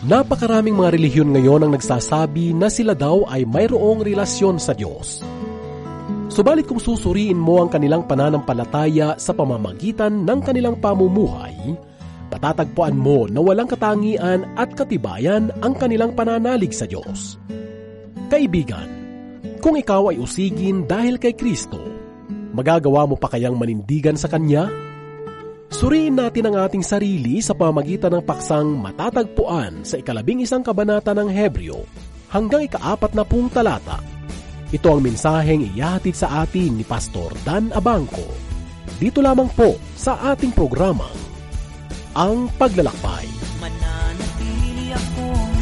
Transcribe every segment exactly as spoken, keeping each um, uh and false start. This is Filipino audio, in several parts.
Napakaraming mga relihiyon ngayon ang nagsasabi na sila daw ay mayroong relasyon sa Diyos. Subalit kung susuriin mo ang kanilang pananampalataya sa pamamagitan ng kanilang pamumuhay, patatagpuan mo na walang katangian at katibayan ang kanilang pananalig sa Diyos. Kaibigan, kung ikaw ay usigin dahil kay Kristo, magagawa mo pa kayang manindigan sa Kanya? Suriin natin ang ating sarili sa pamamagitan ng paksang matatagpuan sa ikalabing isang kabanata ng Hebreo hanggang ikaapat na pung talata. Ito ang mensaheng iyahatid sa atin ni Pastor Dan Abangco. Dito lamang po sa ating programa, Ang Paglalakbay. Mananatili akong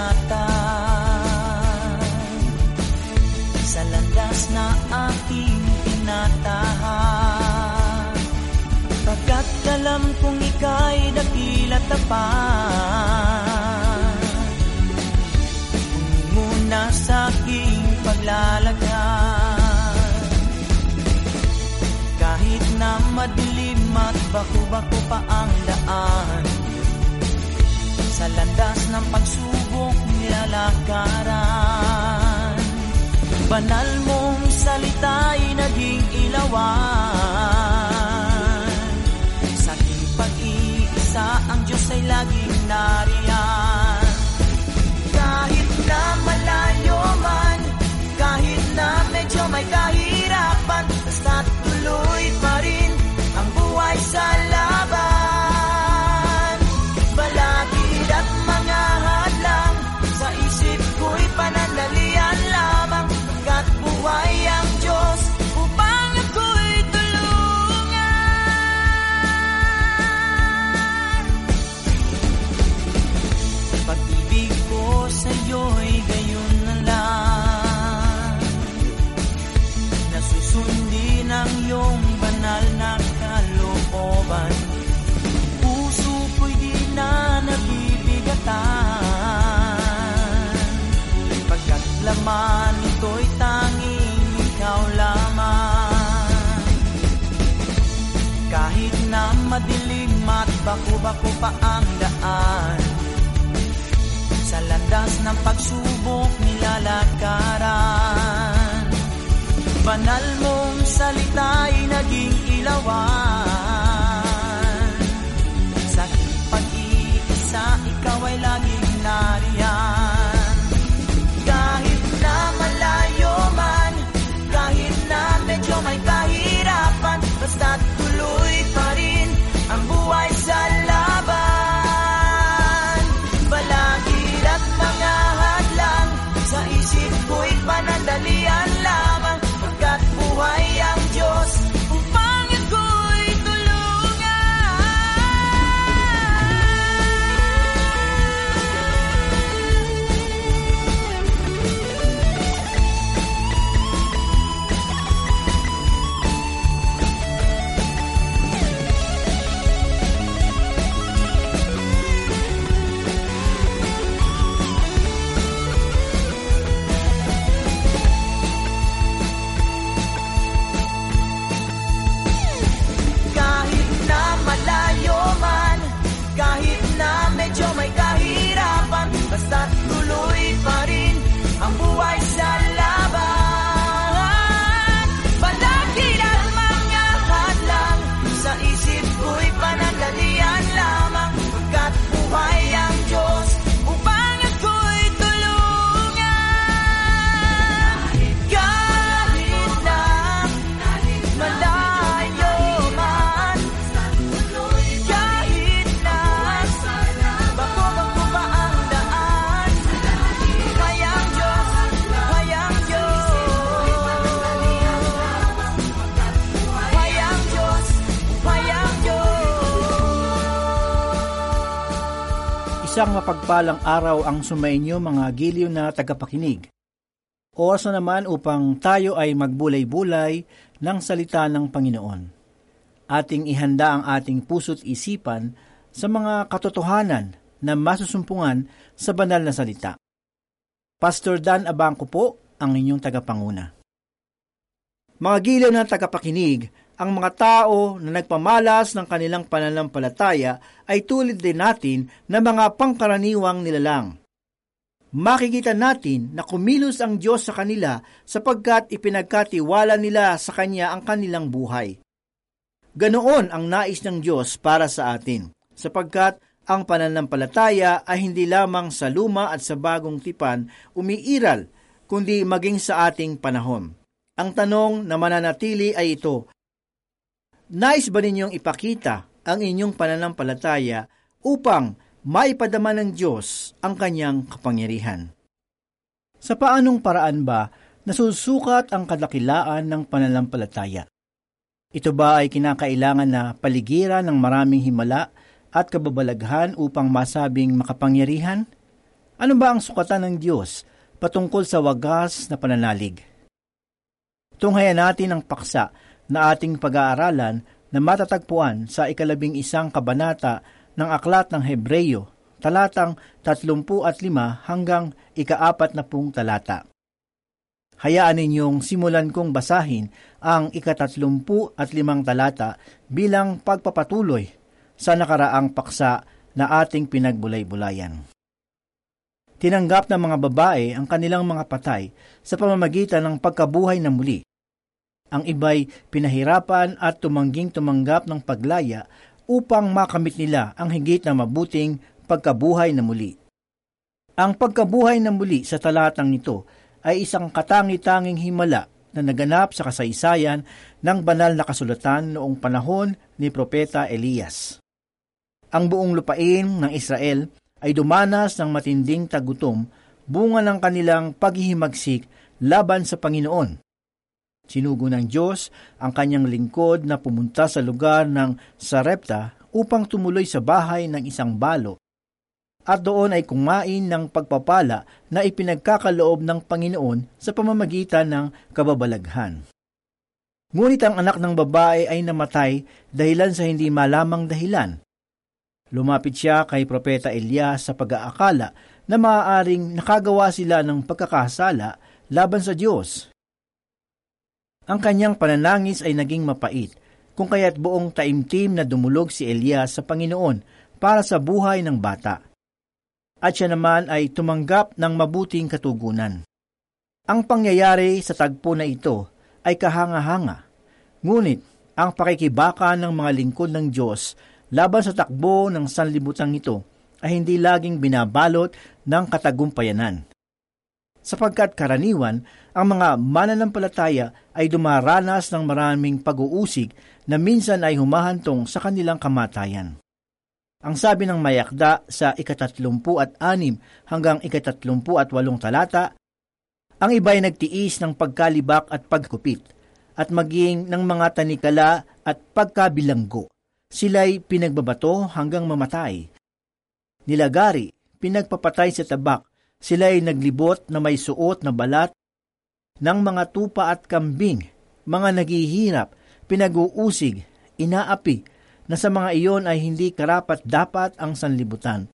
panatag sa landas na aking tinatahan. Pagkat alam kong ika'y dakila tapat, muna sa aking paglalakad. Kahit na madilim at baku-baku pa ang daan, sa landas ng pagsubok nilalakaran. Banal mong salita'y naging ilawan. Sa ang Diyos ay laging nariyan. Kahit na malayo man, kahit na medyo may kahirapan, basta't tuloy pa rin ang buhay sa laban. Balakid at mga hadlang, sa isip ko'y panandalian lamang, pagkat buhay ang Diyos upang ako'y sa'yo'y gayon na lang, nasusundin ang iyong banal na kalooban. Puso ko'y di na nabibigatan, pagkat laman ito'y tanging ikaw lamang. Kahit na madilim at baku-baku pa ang daan, sa landas ng pagsubok nilalakaran. Banal mong salita'y naging ilawan. Sa pag-iisa, ikaw ay laging nariyan. Kahit na malayo man, kahit na medyo may kahirapan, basta't tuloy pa rin ang buhay sa laban. Mga hadlang, sa isip ko'y panandalian lamang, pagkat buhay ang Diyos upang ako'y basta't tuloy pa rin ang buhay sa laban. Balakid at mga hadlang, sa isip ko'y panandalian lamang, pagkat buhay ang Diyos upang ako'y tulungan. Kahit na malayo man, kahit na bako-bako pa ang daan, hayang Diyos, hayang Diyos, hayang Diyos, hayang Diyos. Isang mapagpalang araw ang sumainyo mga giliw na tagapakinig. Oras na naman upang tayo ay magbulay-bulay ng salita ng Panginoon. Ating ihanda ang ating puso't isipan sa mga katotohanan na masusumpungan sa banal na salita. Pastor Dan Abangco po ang inyong tagapanguna. Mga giliw na tagapakinig, ang mga tao na nagpamalas ng kanilang pananampalataya ay tulad din natin na mga pangkaraniwang nilalang. Makikita natin na kumilos ang Diyos sa kanila sapagkat ipinagkatiwala nila sa Kanya ang kanilang buhay. Ganoon ang nais ng Diyos para sa atin, sapagkat ang pananampalataya ay hindi lamang sa luma at sa bagong tipan umiiral, kundi maging sa ating panahon. Ang tanong na mananatili ay ito: nais ba ninyong ipakita ang inyong pananampalataya upang maipadama ng Diyos ang kanyang kapangyarihan? Sa paanong paraan ba nasusukat ang kadakilaan ng pananampalataya? Ito ba ay kinakailangan na paligiran ng maraming himala at kababalaghan upang masabing makapangyarihan? Ano ba ang sukatan ng Diyos patungkol sa wagas na pananalig? Tunghayan natin ang paksa na ating pag-aaralan na matatagpuan sa ikalabing isang kabanata ng Aklat ng Hebreyo, talatang tatlumpu at lima hanggang ikaapat na pung talata. Hayaan ninyong simulan kong basahin ang ikatatlumpu at limang talata bilang pagpapatuloy sa nakaraang paksa na ating pinagbulay-bulayan. Tinanggap ng mga babae ang kanilang mga patay sa pamamagitan ng pagkabuhay na muli. Ang iba'y pinahirapan at tumangging tumanggap ng paglaya upang makamit nila ang higit na mabuting pagkabuhay na muli. Ang pagkabuhay na muli sa talatang ito ay isang katangi-tanging himala na naganap sa kasaysayan ng banal na kasulatan noong panahon ni Propeta Elias. Ang buong lupain ng Israel ay dumanas ng matinding tagutom, bunga ng kanilang paghihimagsik laban sa Panginoon. Sinugo ng Diyos ang kanyang lingkod na pumunta sa lugar ng Sarepta upang tumuloy sa bahay ng isang balo, at doon ay kumain ng pagpapala na ipinagkakaloob ng Panginoon sa pamamagitan ng kababalaghan. Ngunit ang anak ng babae ay namatay dahilan sa hindi malamang dahilan. Lumapit siya kay Propeta Elias sa pag-aakala na maaaring nakagawa sila ng pagkakasala laban sa Diyos. Ang kanyang pananangis ay naging mapait, kung kaya't buong taimtim na dumulog si Elias sa Panginoon para sa buhay ng bata. At siya naman ay tumanggap ng mabuting katugunan. Ang pangyayari sa tagpo na ito ay kahanga-hanga, ngunit ang pakikibaka ng mga lingkod ng Diyos laban sa takbo ng sanlibutang ito ay hindi laging binabalot ng katagumpayanan. Sapagkat karaniwan, ang mga mananampalataya ay dumaranas ng maraming pag-uusig na minsan ay humahantong sa kanilang kamatayan. Ang sabi ng mayakda sa ikatatlumpu at anim hanggang ikatatlumpu at walong talata, ang iba'y nagtiis ng pagkalibak at pagkupit, at maging ng mga tanikala at pagkabilanggo. Sila'y pinagbabato hanggang mamatay. Nilagari, pinagpapatay sa tabak, sila'y naglibot na may suot na balat ng mga tupa at kambing, mga naghihirap, pinag-uusig, inaapi, na sa mga iyon ay hindi karapat-dapat ang sanlibutan.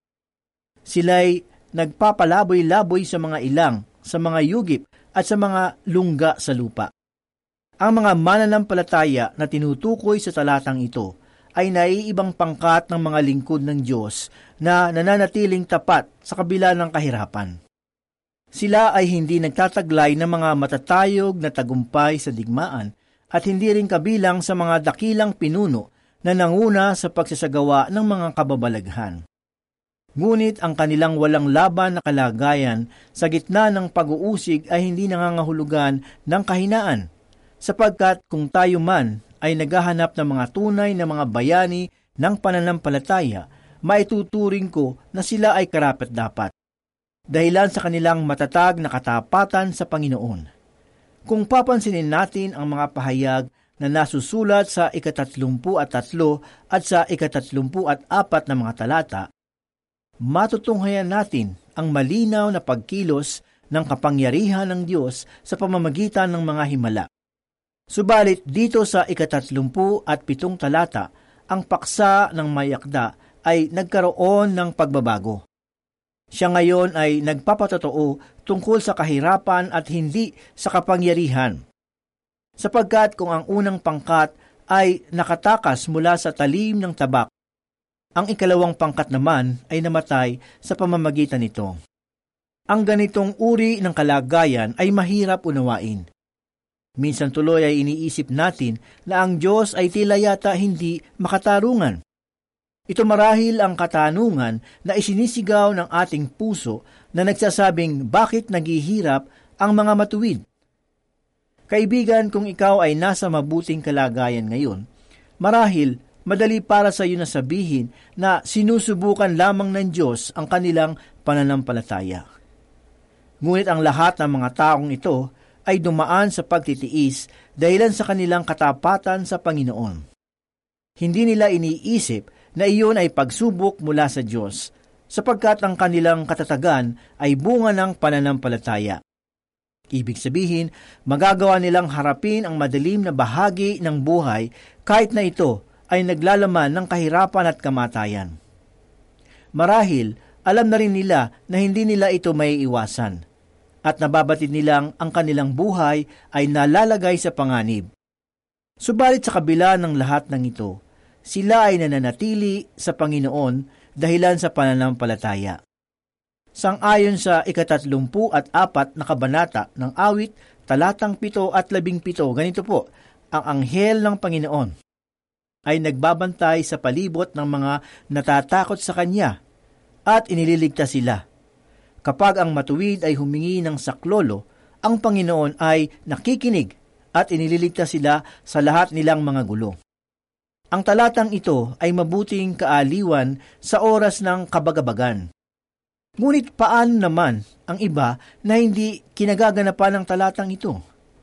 Sila'y nagpapalaboy-laboy sa mga ilang, sa mga yugip, at sa mga lungga sa lupa. Ang mga mananampalataya na tinutukoy sa talatang ito ay naiibang pangkat ng mga lingkod ng Diyos na nananatiling tapat sa kabila ng kahirapan. Sila ay hindi nagtataglay ng mga matatayog na tagumpay sa digmaan at hindi rin kabilang sa mga dakilang pinuno na nanguna sa pagsasagawa ng mga kababalaghan. Ngunit ang kanilang walang laban na kalagayan sa gitna ng pag-uusig ay hindi nangangahulugan ng kahinaan, sapagkat kung tayo man ay naghahanap ng mga tunay na mga bayani ng pananampalataya, maituturing ko na sila ay karapat-dapat, dahilan sa kanilang matatag na katapatan sa Panginoon. Kung papansinin natin ang mga pahayag na nasusulat sa ikatatlumpu at tatlo at sa ikatatlumpu at apat na mga talata, matutunghayan natin ang malinaw na pagkilos ng kapangyarihan ng Diyos sa pamamagitan ng mga himala. Subalit dito sa ikatatlumpu at pitong talata, ang paksa ng mayakda ay nagkaroon ng pagbabago. Siya ngayon ay nagpapatotoo tungkol sa kahirapan at hindi sa kapangyarihan. Sapagkat kung ang unang pangkat ay nakatakas mula sa talim ng tabak. Ang ikalawang pangkat naman ay namatay sa pamamagitan nito. Ang ganitong uri ng kalagayan ay mahirap unawain. Minsan tuloy ay iniisip natin na ang Diyos ay tila yata hindi makatarungan. Ito marahil ang katanungan na isinisigaw ng ating puso na nagsasabing bakit naghihirap ang mga matuwid. Kaibigan, kung ikaw ay nasa mabuting kalagayan ngayon, marahil madali para sa iyo na sabihin na sinusubukan lamang ng Diyos ang kanilang pananampalataya. Ngunit ang lahat ng mga taong ito ay dumaan sa pagtitiis dahilan sa kanilang katapatan sa Panginoon. Hindi nila iniisip na iyon ay pagsubok mula sa Diyos, sapagkat ang kanilang katatagan ay bunga ng pananampalataya. Ibig sabihin, magagawa nilang harapin ang madilim na bahagi ng buhay kahit na ito ay naglalaman ng kahirapan at kamatayan. Marahil, alam na rin nila na hindi nila ito may iwasan, at nababatid nilang ang kanilang buhay ay nalalagay sa panganib. Subalit sa kabila ng lahat ng ito, sila ay nananatili sa Panginoon dahilan sa pananampalataya. Sang-ayon sa ikatatlumpu at apat na kabanata ng awit, talatang pito at labing pito, ganito po, ang anghel ng Panginoon ay nagbabantay sa palibot ng mga natatakot sa Kanya at inililigtas sila. Kapag ang matuwid ay humingi ng saklolo, ang Panginoon ay nakikinig at inililigtas sila sa lahat nilang mga gulo. Ang talatang ito ay mabuting kaaliwan sa oras ng kabagabagan. Ngunit paano naman ang iba na hindi kinagaganapan ng talatang ito?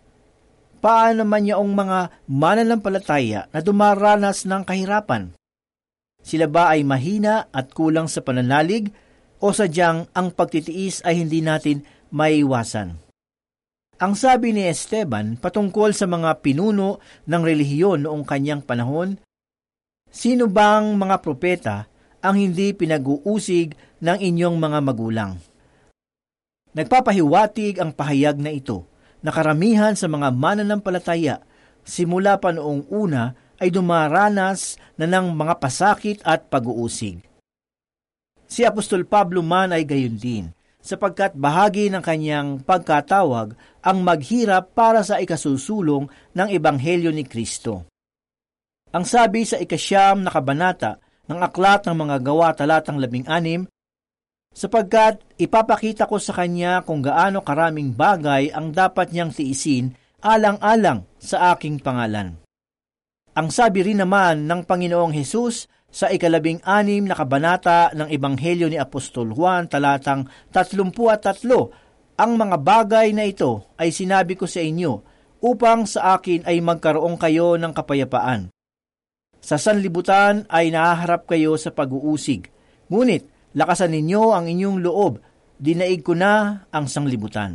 Paano naman yaong mga mananampalataya na dumaranas ng kahirapan? Sila ba ay mahina at kulang sa pananalig o sadyang ang pagtitiis ay hindi natin maiiwasan? Ang sabi ni Esteban patungkol sa mga pinuno ng relihiyon noong kanyang panahon, sino bang mga propeta ang hindi pinag-uusig ng inyong mga magulang? Nagpapahiwatig ang pahayag na ito na karamihan sa mga mananampalataya simula pa noong una ay dumaranas na ng mga pasakit at pag-uusig. Si Apostol Pablo man ay gayon din, sapagkat bahagi ng kanyang pagkatawag ang maghirap para sa ikasusulong ng Ebanghelyo ni Kristo. Ang sabi sa ikasyam na kabanata ng Aklat ng Mga Gawa talatang labing anim, sapagkat ipapakita ko sa kanya kung gaano karaming bagay ang dapat niyang tiisin alang-alang sa aking pangalan. Ang sabi rin naman ng Panginoong Hesus sa ikalabing anim na kabanata ng Ebanghelyo ni Apostol Juan talatang tatlumpu at tatlo, ang mga bagay na ito ay sinabi ko sa inyo upang sa akin ay magkaroon kayo ng kapayapaan. Sa sanlibutan ay nahaharap kayo sa pag-uusig, ngunit lakasan ninyo ang inyong loob, dinaig ko na ang sanglibutan.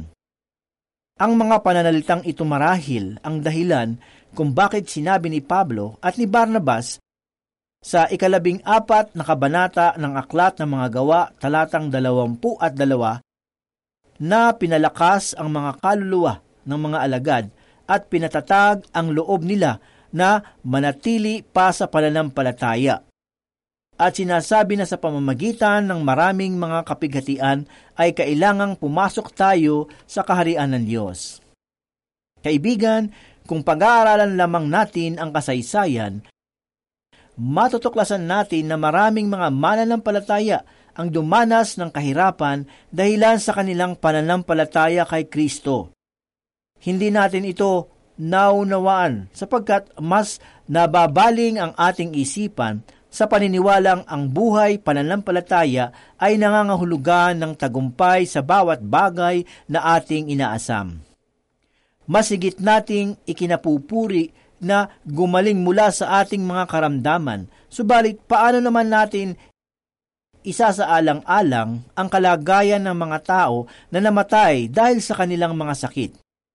Ang mga pananalitang ito marahil ang dahilan kung bakit sinabi ni Pablo at ni Barnabas sa ikalabing apat na kabanata ng Aklat ng Mga Gawa talatang dalawampu at dalawa na pinalakas ang mga kaluluwa ng mga alagad at pinatatag ang loob nila na manatili pa sa pananampalataya. At sinasabi na sa pamamagitan ng maraming mga kapighatian ay kailangang pumasok tayo sa kaharian ng Diyos. Kaibigan, kung pag-aaralan lamang natin ang kasaysayan, matutuklasan natin na maraming mga mananampalataya ang dumanas ng kahirapan dahilan sa kanilang pananampalataya kay Kristo. Hindi natin ito naunawaan sapagkat mas nababaling ang ating isipan sa paniniwalang ang buhay pananampalataya ay nangangahulugan ng tagumpay sa bawat bagay na ating inaasam. Mas higit nating ikinapupuri na gumaling mula sa ating mga karamdaman, subalit paano naman natin isasaalang-alang ang kalagayan ng mga tao na namatay dahil sa kanilang mga sakit?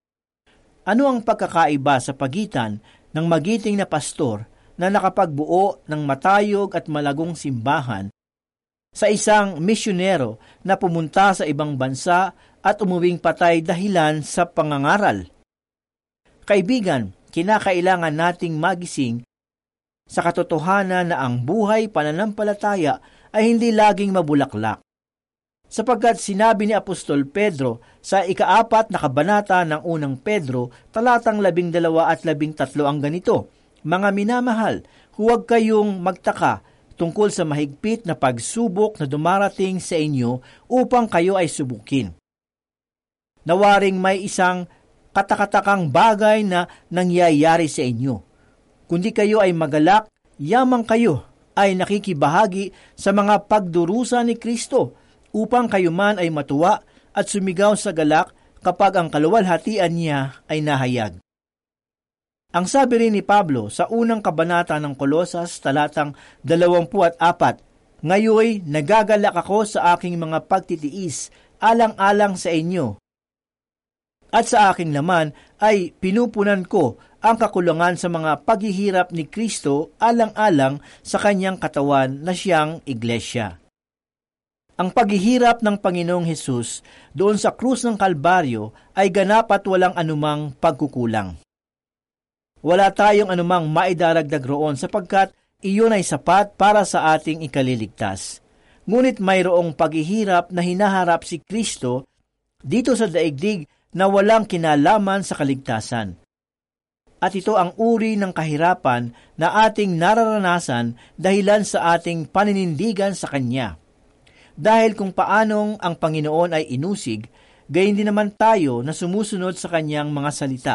Ano ang pagkakaiba sa pagitan ng magiting na pastor na nakapagbuo ng matayog at malagong simbahan sa isang misyonero na pumunta sa ibang bansa at umuwing patay dahilan sa pangangaral? Kaibigan, kinakailangan nating magising sa katotohanan na ang buhay pananampalataya ay hindi laging mabulaklak. Sapagkat sinabi ni Apostol Pedro sa ikaapat na kabanata ng unang Pedro, talatang labing dalawa at labing tatlo ang ganito, "Mga minamahal, huwag kayong magtaka tungkol sa mahigpit na pagsubok na dumarating sa inyo upang kayo ay subukin. Nawaring may isang katakatakang bagay na nangyayari sa inyo. Kundi kayo ay magalak, yamang kayo ay nakikibahagi sa mga pagdurusa ni Kristo, upang kayo man ay matuwa at sumigaw sa galak kapag ang kaluwalhatian niya ay nahayag." Ang sabi rin ni Pablo sa unang kabanata ng Kolosas, talatang dalawampu at apat, "Ngayoy nagagalak ako sa aking mga pagtitiis, alang-alang sa inyo. At sa aking laman ay pinupunan ko ang kakulangan sa mga paghihirap ni Kristo, alang-alang sa kanyang katawan na siyang iglesia." Ang paghihirap ng Panginoong Hesus doon sa krus ng Kalbaryo ay ganap at walang anumang pagkukulang. Wala tayong anumang maidaragdag roon sapagkat iyon ay sapat para sa ating ikaliligtas. Ngunit mayroong paghihirap na hinaharap si Kristo dito sa daigdig na walang kinalaman sa kaligtasan. At ito ang uri ng kahirapan na ating nararanasan dahilan sa ating paninindigan sa Kanya. Dahil kung paanong ang Panginoon ay inusig, gayon din naman tayo na sumusunod sa Kanyang mga salita.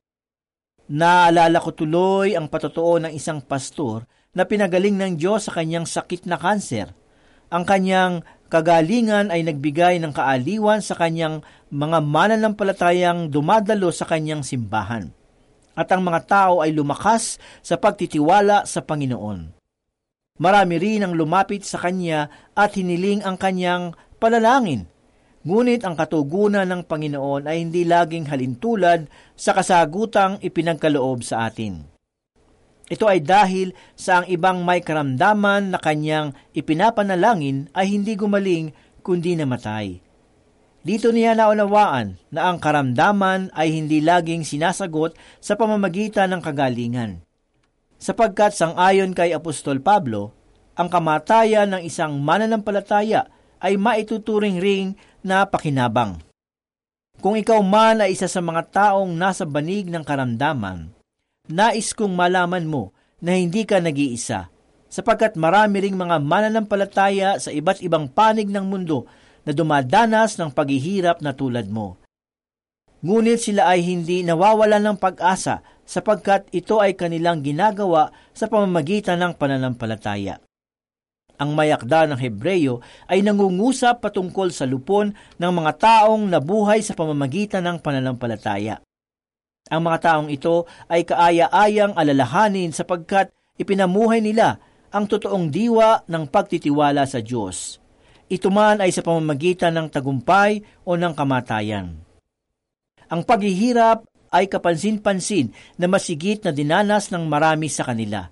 Naalala ko tuloy ang patotoo ng isang pastor na pinagaling ng Diyos sa kanyang sakit na kanser. Ang kanyang kagalingan ay nagbigay ng kaaliwan sa kanyang mga mananampalatayang dumadalo sa kanyang simbahan. At ang mga tao ay lumakas sa pagtitiwala sa Panginoon. Marami rin ang lumapit sa kanya at hiniling ang kanyang panalangin. Ngunit ang katugunan ng Panginoon ay hindi laging halintulad sa kasagutang ipinagkaloob sa atin. Ito ay dahil sa ang ibang may karamdaman na kanyang ipinapanalangin ay hindi gumaling kundi namatay. Dito niya naunawaan na ang karamdaman ay hindi laging sinasagot sa pamamagitan ng kagalingan. Sapagkat sang-ayon kay Apostol Pablo, ang kamatayan ng isang mananampalataya ay maituturing ring na pakinabang. Kung ikaw man ay isa sa mga taong nasa banig ng karamdaman, nais kong malaman mo na hindi ka nag-iisa, sapagkat marami ring mga mananampalataya sa iba't ibang panig ng mundo na dumadanas ng paghihirap na tulad mo. Ngunit sila ay hindi nawawalan ng pag-asa sapagkat ito ay kanilang ginagawa sa pamamagitan ng pananampalataya. Ang mayakda ng Hebreyo ay nangungusap patungkol sa lupon ng mga taong nabuhay sa pamamagitan ng pananampalataya. Ang mga taong ito ay kaaya-ayang alalahanin sapagkat ipinamuhay nila ang totoong diwa ng pagtitiwala sa Diyos. Ito man ay sa pamamagitan ng tagumpay o ng kamatayan. Ang paghihirap ay kapansin-pansin na masigit na dinanas ng marami sa kanila.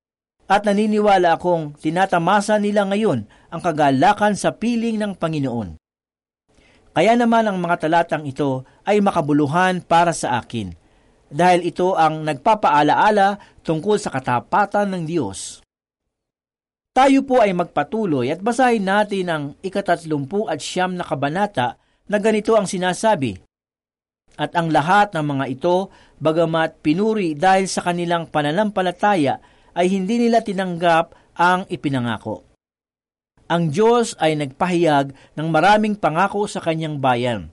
At naniniwala akong tinatamasa nila ngayon ang kagalakan sa piling ng Panginoon. Kaya naman ang mga talatang ito ay makabuluhan para sa akin, dahil ito ang nagpapaalaala tungkol sa katapatan ng Diyos. Tayo po ay magpatuloy at basahin natin ang ikatatlumpu at siyam na kabanata na ganito ang sinasabi. At ang lahat ng mga ito, bagamat pinuri dahil sa kanilang pananampalataya, ay hindi nila tinanggap ang ipinangako. Ang Diyos ay nagpahayag ng maraming pangako sa kanyang bayan.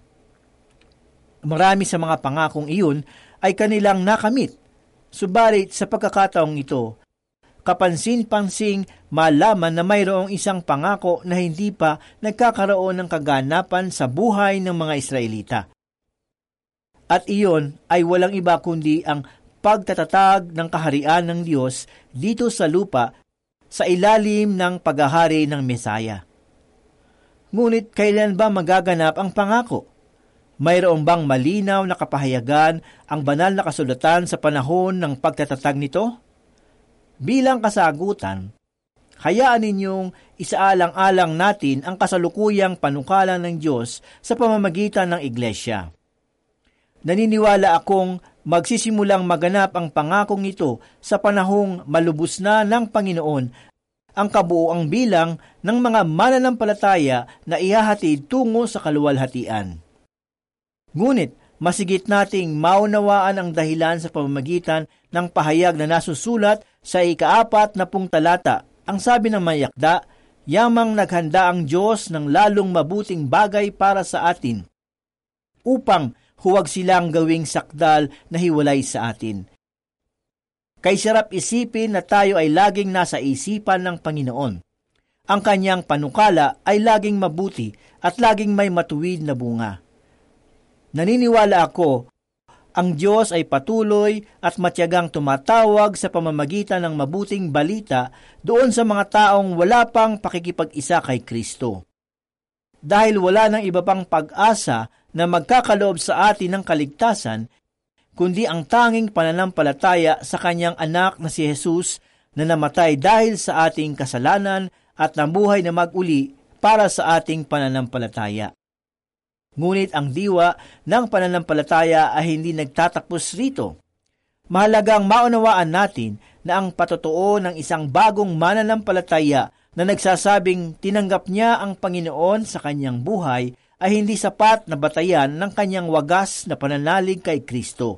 Marami sa mga pangakong iyon ay kanilang nakamit. Subalit sa pagkakataong ito, kapansin-pansing malaman na mayroong isang pangako na hindi pa nagkakaroon ng kaganapan sa buhay ng mga Israelita. At iyon ay walang iba kundi ang pagtatatag ng kaharian ng Diyos dito sa lupa sa ilalim ng paghahari ng Mesaya. Ngunit kailan ba magaganap ang pangako? Mayroon bang malinaw na kapahayagan ang banal na kasulatan sa panahon ng pagtatatag nito? Bilang kasagutan, hayaan ninyong isaalang-alang natin ang kasalukuyang panukala ng Diyos sa pamamagitan ng Iglesia. Naniniwala akong magsisimulang maganap ang pangakong ito sa panahong malubos na ng Panginoon ang kabuoang bilang ng mga mananampalataya na ihahatid tungo sa kaluwalhatian. Ngunit, masigit nating maunawaan ang dahilan sa pamamagitan ng pahayag na nasusulat sa ikaapat na pung talata. Ang sabi ng mayakda, yamang naghanda ang Diyos ng lalong mabuting bagay para sa atin, upang huwag silang gawing sakdal na hiwalay sa atin. Kay sarap isipin na tayo ay laging nasa isipan ng Panginoon. Ang kanyang panukala ay laging mabuti at laging may matuwid na bunga. Naniniwala ako, ang Diyos ay patuloy at matyagang tumatawag sa pamamagitan ng mabuting balita doon sa mga taong wala pang pakikipag-isa kay Kristo. Dahil wala nang iba pang pag-asa na magkakaloob sa atin ng kaligtasan, kundi ang tanging pananampalataya sa kanyang anak na si Jesus na namatay dahil sa ating kasalanan at nabuhay na mag-uli para sa ating pananampalataya. Ngunit ang diwa ng pananampalataya ay hindi nagtatapos rito. Mahalagang maunawaan natin na ang patotoo ng isang bagong mananampalataya na nagsasabing tinanggap niya ang Panginoon sa kanyang buhay ay hindi sapat na batayan ng kanyang wagas na pananalig kay Kristo.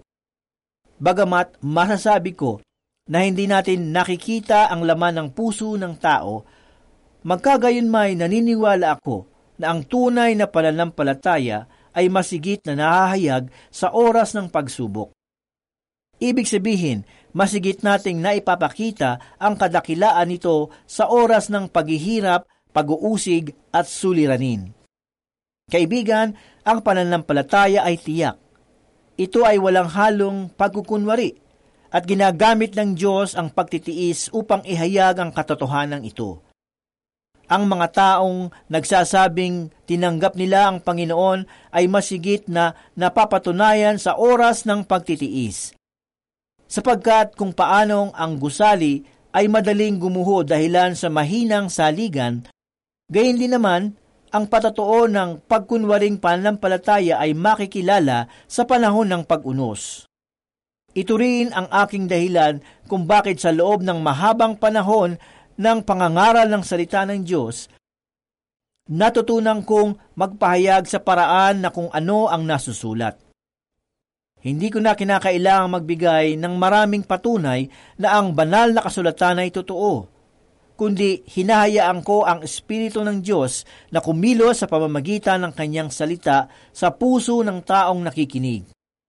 Bagamat masasabi ko na hindi natin nakikita ang laman ng puso ng tao, magkagayon may naniniwala ako na ang tunay na pananampalataya ay masigit na nahahayag sa oras ng pagsubok. Ibig sabihin, masigit nating naipapakita ang kadakilaan nito sa oras ng paghihirap, pag-uusig at suliranin. Kaibigan, ang pananampalataya ay tiyak. Ito ay walang halong pagkukunwari at ginagamit ng Diyos ang pagtitiis upang ihayag ang katotohanan ito. Ang mga taong nagsasabing tinanggap nila ang Panginoon ay masigit na napapatunayan sa oras ng pagtitiis. Sapagkat kung paanong ang gusali ay madaling gumuho dahilan sa mahinang saligan, gayon din naman ang patotoo ng pagkunwaring pananampalataya ay makikilala sa panahon ng pag-unos. Ito rin ang aking dahilan kung bakit sa loob ng mahabang panahon ng pangangaral ng salita ng Diyos, natutunan kong magpahayag sa paraan na kung ano ang nasusulat. Hindi ko na kinakailangang magbigay ng maraming patunay na ang banal na kasulatan ay totoo, kundi hinahayaan ko ang Espiritu ng Diyos na kumilos sa pamamagitan ng kanyang salita sa puso ng taong nakikinig.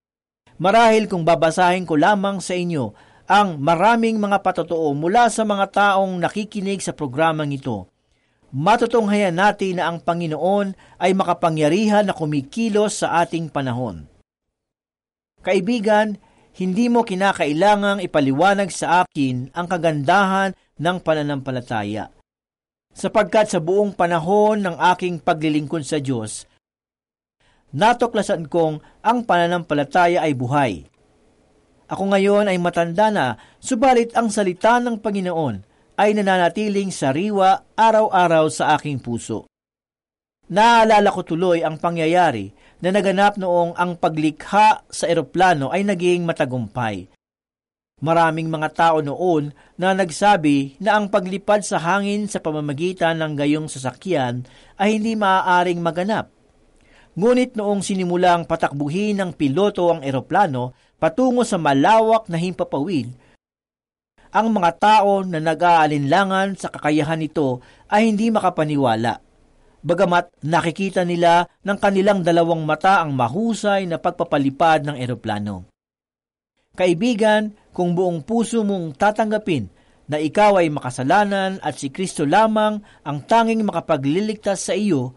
Marahil kung babasahin ko lamang sa inyo ang maraming mga patotoo mula sa mga taong nakikinig sa programang ito, matutunghayan natin na ang Panginoon ay makapangyarihan na kumikilos sa ating panahon. Kaibigan, hindi mo kinakailangang ipaliwanag sa akin ang kagandahan ng pananampalataya, sapagkat sa buong panahon ng aking paglilingkod sa Diyos, natuklasan kong ang pananampalataya ay buhay. Ako ngayon ay matanda na, subalit ang salita ng Panginoon ay nananatiling sariwa araw-araw sa aking puso. Naalala ko tuloy ang pangyayari na naganap noong ang paglikha sa eroplano ay naging matagumpay. Maraming mga tao noon na nagsabi na ang paglipad sa hangin sa pamamagitan ng gayong sasakyan ay hindi maaaring maganap. Ngunit noong sinimulang patakbuhin ng piloto ang eroplano patungo sa malawak na himpapawid, ang mga tao na nag-aalinlangan sa kakayahan nito ay hindi makapaniwala. Bagamat nakikita nila ng kanilang dalawang mata ang mahusay na pagpapalipad ng eroplano. Kaibigan, kung buong puso mong tatanggapin na ikaw ay makasalanan at si Kristo lamang ang tanging makapagliligtas sa iyo,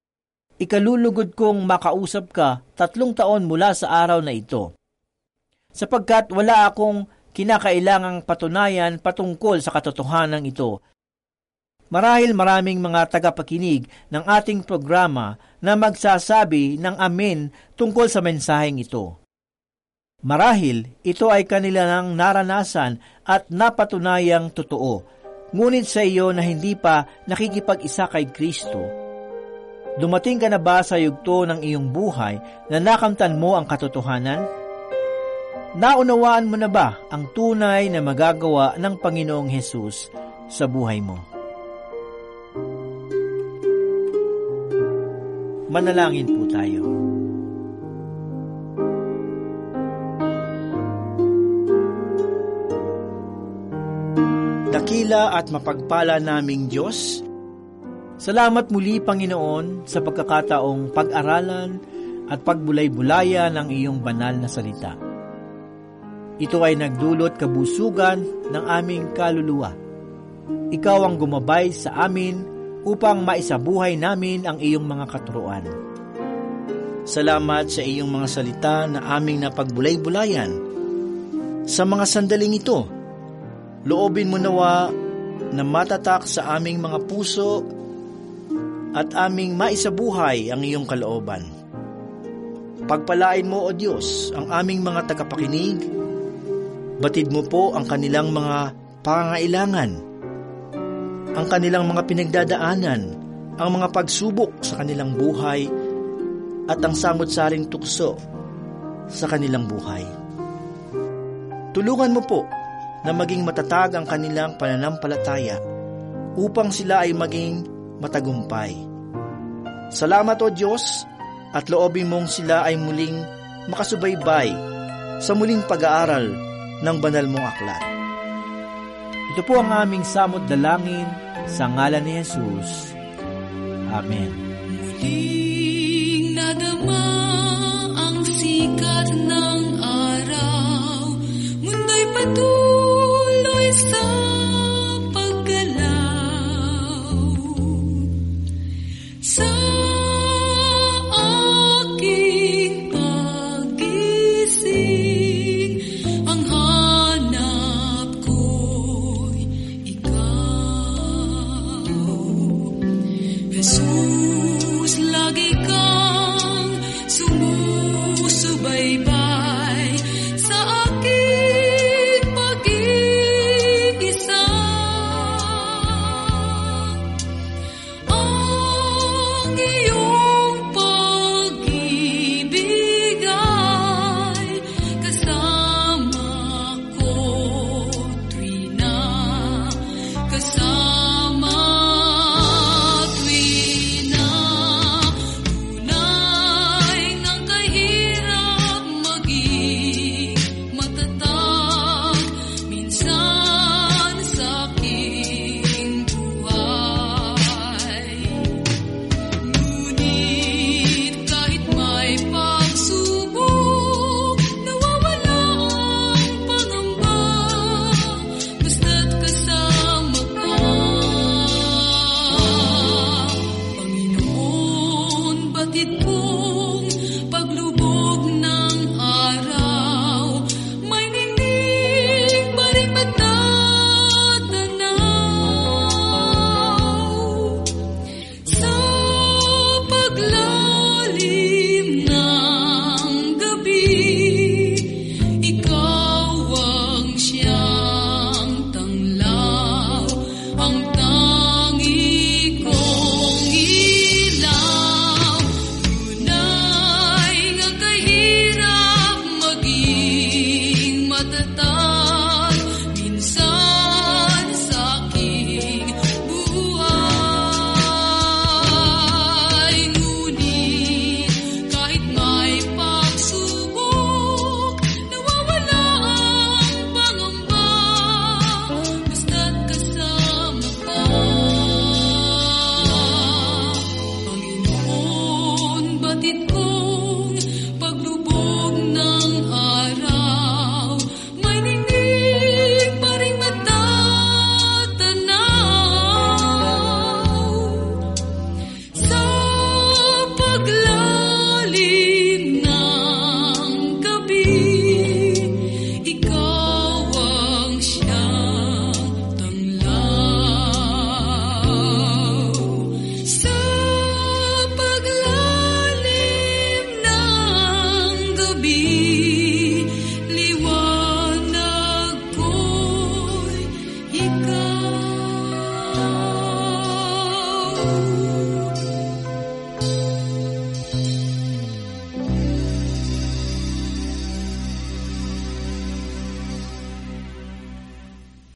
ikalulugod kong makausap ka tatlong taon mula sa araw na ito. Sapagkat wala akong kinakailangang patunayan patungkol sa katotohanan ito. Marahil maraming mga tagapakinig ng ating programa na magsasabi ng amen tungkol sa mensaheng ito. Marahil ito ay kanilang naranasan at napatunayang totoo, ngunit sa iyo na hindi pa nakikipag-isa kay Kristo, dumating ka na ba sa yugto ng iyong buhay na nakamtan mo ang katotohanan? Naunawaan mo na ba ang tunay na magagawa ng Panginoong Hesus sa buhay mo? Manalangin po tayo. Dakila at mapagpala naming Diyos, salamat muli, Panginoon, sa pagkakataong pag-aralan at pagbulay-bulaya ng iyong banal na salita. Ito ay nagdulot kabusugan ng aming kaluluwa. Ikaw ang gumabay sa amin upang maisabuhay namin ang iyong mga katuruan. Salamat sa iyong mga salita na aming napagbulay-bulayan. Sa mga sandaling ito, loobin mo nawa na matatak sa aming mga puso at aming maisabuhay ang iyong kalooban. Pagpalain mo, O Diyos, ang aming mga tagapakinig. Batid mo po ang kanilang mga pangangailangan, ang kanilang mga pinagdadaanan, ang mga pagsubok sa kanilang buhay, at ang samot-saring tukso sa kanilang buhay. Tulungan mo po na maging matatag ang kanilang pananampalataya upang sila ay maging matagumpay. Salamat, O Diyos, at loobin mong sila ay muling makasubaybay sa muling pag-aaral ng banal mong aklat. Ito po ang aming samot dalangin sa ngalan ni Jesus. Amen. Muling nadama ang sikat ng araw.